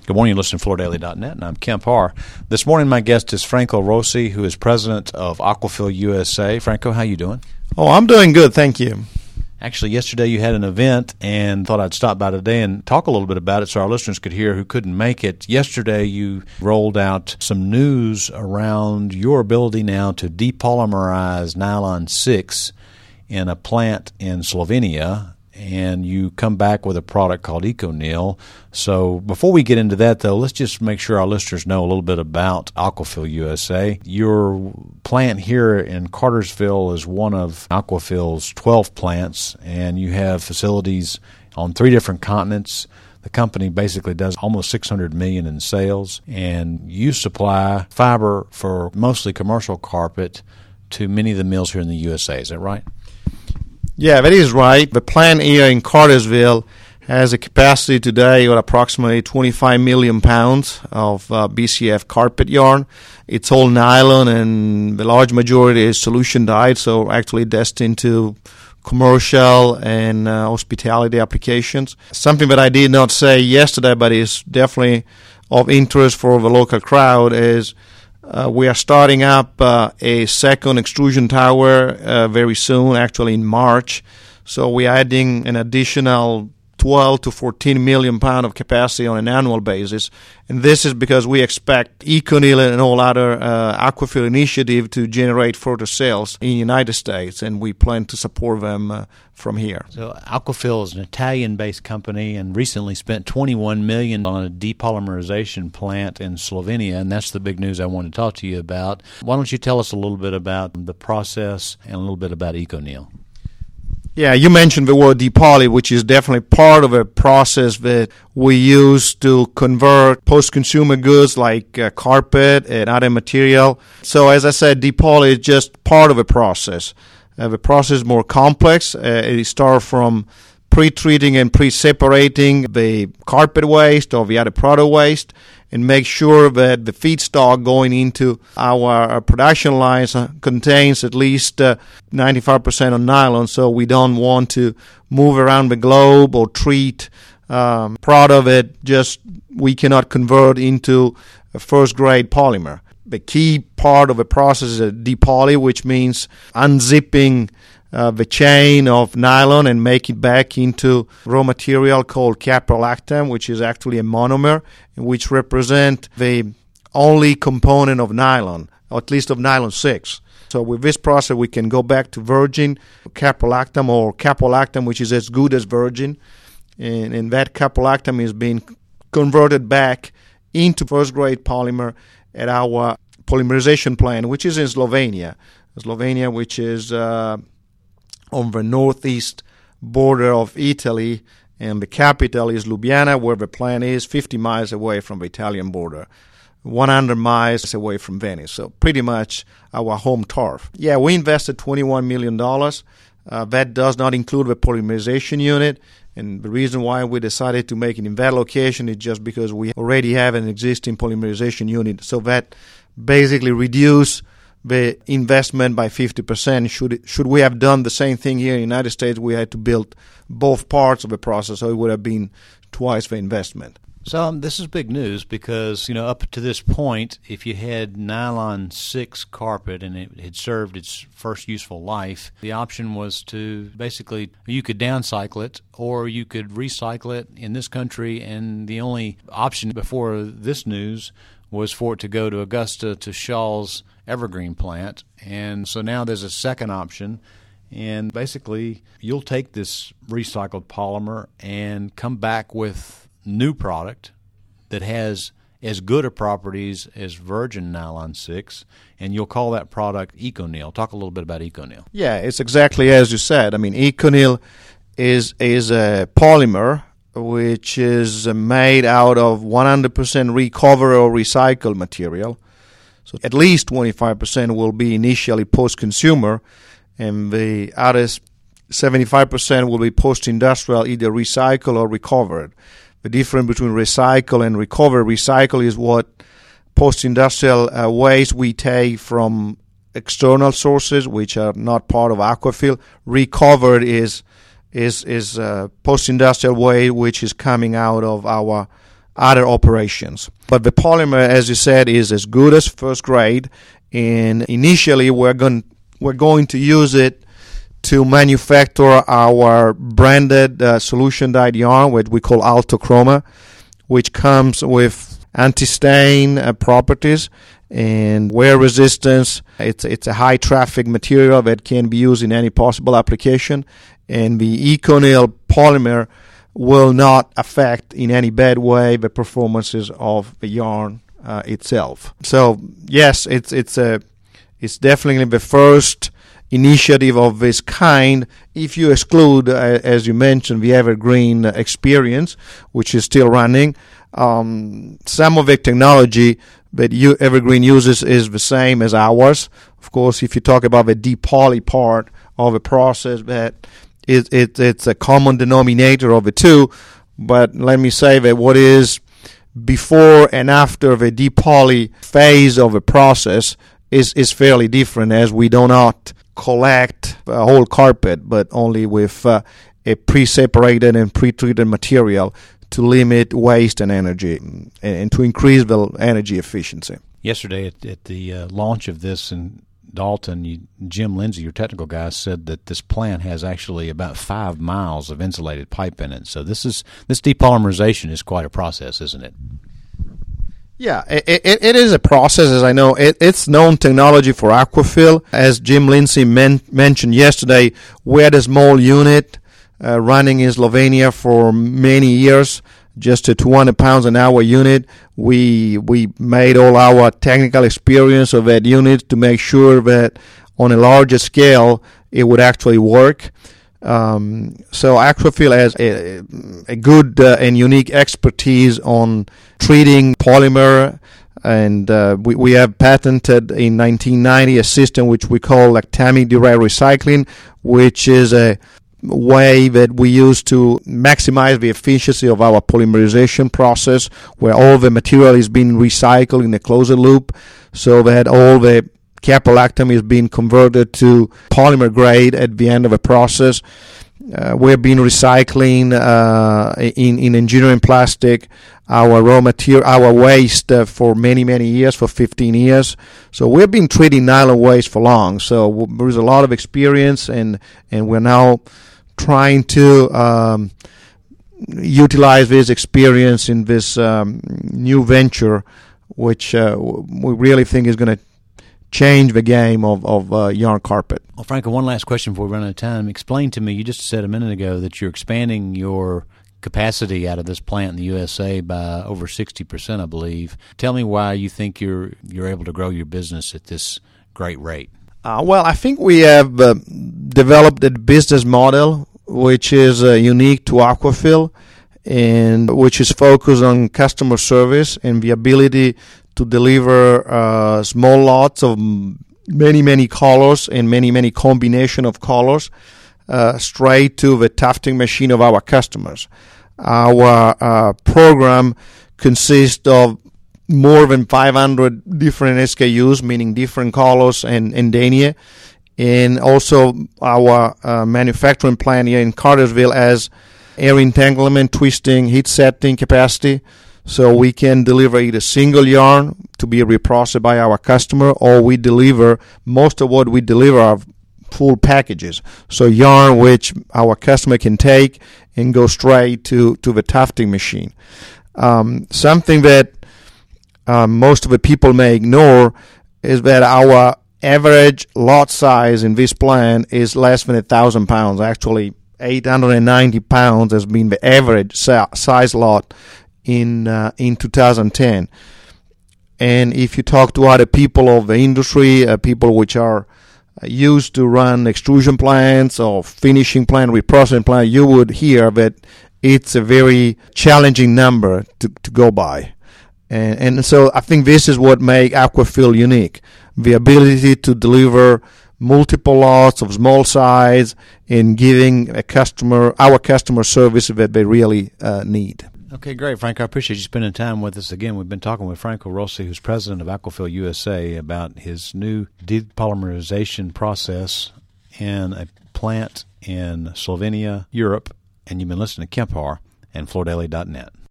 Good morning. You listen to FloorDaily.net, and I'm Kemp Harr. This morning, my guest is Franco Rossi, who is president of Aquafil USA. Franco, how you doing? Oh, I'm doing good, thank you. Actually, yesterday you had an event, and thought I'd stop by today and talk a little bit about it so our listeners could hear who couldn't make it. Yesterday, you rolled out some news around your ability now to depolymerize nylon 6 in a plant in Slovenia, and you come back with a product called EcoNeil. So before we get into that, though, let's just make sure our listeners know a little bit about Aquafil USA. Your plant here in Cartersville is one of Aquafil's 12 plants, and you have facilities on 3 different continents. The company basically does almost $600 million in sales, and you supply fiber for mostly commercial carpet to many of the mills here in the USA. Is that right? Yeah, that is right. The plant here in Cartersville has a capacity today of approximately 25 million pounds of BCF carpet yarn. It's all nylon, and the large majority is solution dyed, so actually destined to commercial and hospitality applications. Something that I did not say yesterday, but is definitely of interest for the local crowd, is we are starting up a second extrusion tower very soon, actually in March. So we are adding an additional 12 to 14 million pound of capacity on an annual basis. And this is because we expect EcoNeil and all other Aquafil initiative to generate further sales in the United States, and we plan to support them from here. So Aquafil is an Italian-based company and recently spent $21 million on a depolymerization plant in Slovenia, and that's the big news I want to talk to you about. Why don't you tell us a little bit about the process and a little bit about EcoNeil? Yeah, you mentioned the word depoly, which is definitely part of a process that we use to convert post-consumer goods like carpet and other material. So as I said, depoly is just part of a process. The process is more complex. It starts from pre-treating and pre-separating the carpet waste or the other product waste, and make sure that the feedstock going into our production lines contains at least 95% of nylon, so we don't want to move around the globe or treat product that just we cannot convert into a first-grade polymer. The key part of the process is a depoly, which means unzipping the chain of nylon and make it back into raw material called caprolactam, which is actually a monomer, which represent the only component of nylon, or at least of nylon 6. So with this process, we can go back to virgin caprolactam or caprolactam, which is as good as virgin, and that caprolactam is being converted back into first-grade polymer at our polymerization plant, which is in Slovenia. Slovenia, which is on the northeast border of Italy, and the capital is Ljubljana, where the plant is 50 miles away from the Italian border, 100 miles away from Venice. So pretty much our home turf. Yeah, we invested $21 million. That does not include the polymerization unit. And the reason why we decided to make it in that location is just because we already have an existing polymerization unit. So that basically reduced the investment by 50%. Should we have done the same thing here in the United States, we had to build both parts of the process, so it would have been twice the investment. So this is big news because, up to this point, if you had nylon 6 carpet and it had served its first useful life, the option was to basically, you could downcycle it or you could recycle it in this country, and the only option before this news was for it to go to Augusta to Shaw's Evergreen plant. And so now there's a second option, and basically you'll take this recycled polymer and come back with new product that has as good a properties as virgin nylon 6, and you'll call that product EcoNeil. Talk a little bit about EcoNeil. Yeah, it's exactly as you said. I mean, EcoNeil is a polymer which is made out of 100% recovered or recycled material. So at least 25% will be initially post-consumer, and the other 75% will be post-industrial, either recycled or recovered. The difference between recycle and recover, recycle is what post-industrial waste we take from external sources, which are not part of Aquafil. Recovered is post-industrial waste, which is coming out of our other operations. But the polymer, as you said, is as good as first grade, and initially we're going to use it to manufacture our branded solution dyed yarn, which we call Alto-Chroma, which comes with anti-stain properties and wear resistance. It's a high traffic material that can be used in any possible application, and the ECONYL polymer will not affect in any bad way the performances of the yarn itself. So yes, it's definitely the first initiative of this kind, if you exclude, as you mentioned, the Evergreen experience, which is still running. Some of the technology that Evergreen uses is the same as ours. Of course, if you talk about the depoly part of the process, that it's a common denominator of the two. But let me say that what is before and after the depoly phase of the process is fairly different, as we do not collect a whole carpet, but only with a pre-separated and pre-treated material to limit waste and energy and to increase the energy efficiency. Yesterday at the launch of this in Dalton, Jim Lindsay, your technical guy, said that this plant has actually about 5 miles of insulated pipe in it. So this depolymerization is quite a process, isn't it? Yeah, it is a process, as I know. It's known technology for Aquafil. As Jim Lindsay mentioned yesterday, we had a small unit running in Slovenia for many years, just a 200 pounds an hour unit. We made all our technical experience of that unit to make sure that on a larger scale it would actually work. So Aquafil has a good and unique expertise on treating polymer, and we have patented in 1990 a system which we call lactamic direct recycling, which is a way that we use to maximize the efficiency of our polymerization process, where all the material is being recycled in a closed loop, so that all the caprolactam is being converted to polymer grade at the end of the process. We've been recycling in engineering plastic our raw material, our waste for many years, for 15 years. So we've been treating nylon waste for long. So there's a lot of experience, and we're now trying to utilize this experience in this new venture, which we really think is going to change the game of yarn carpet. Well, Franco, one last question before we run out of time. Explain to me, you just said a minute ago that you're expanding your capacity out of this plant in the USA by over 60%, I believe. Tell me why you think you're able to grow your business at this great rate. Well, I think we have developed a business model which is unique to Aquafil, and which is focused on customer service and the ability to deliver small lots of many colors and many combination of colors straight to the tufting machine of our customers. Our program consists of more than 500 different SKUs, meaning different colors and denier. And also our manufacturing plant here in Cartersville has air entanglement, twisting, heat setting capacity. So we can deliver either single yarn to be reprocessed by our customer, or we deliver, most of what we deliver are full packages. So yarn which our customer can take and go straight to the tufting machine. Something that most of the people may ignore is that our average lot size in this plant is less than 1,000 pounds. Actually, 890 pounds has been the average size lot in 2010. And if you talk to other people of the industry, people which are used to run extrusion plants or finishing plant, reprocessing plant, you would hear that it's a very challenging number to go by. And so I think this is what makes Aquafil unique. The ability to deliver multiple lots of small size and giving our customer service that they really need. Okay, great, Franco. I appreciate you spending time with us again. We've been talking with Franco Rossi, who's president of Aquafil USA, about his new depolymerization process in a plant in Slovenia, Europe. And you've been listening to Kemp Harr and FloorDaily.net.